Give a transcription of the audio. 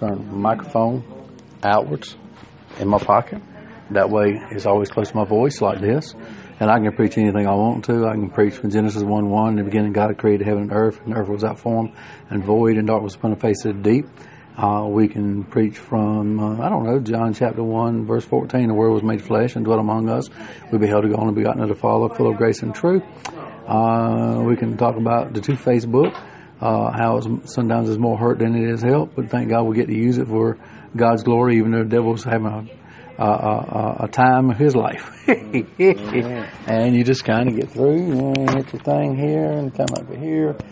turn the microphone outwards in my pocket. That way it's always close to my voice like this. And I can preach anything I want to. I can preach from Genesis 1:1. In the beginning, God created heaven and earth the earth was without form and void, and darkness upon the face of the deep. We can preach from, John chapter 1, verse 14. The Word was made flesh and dwelt among us. We beheld the only begotten of the Father, full of grace and truth. We can talk about the two-faced book, how sometimes it's more hurt than it is help. But thank God we get to use it for God's glory, even though the devil's having a time of his life. And you just kind of get through and hit your thing here and come over here.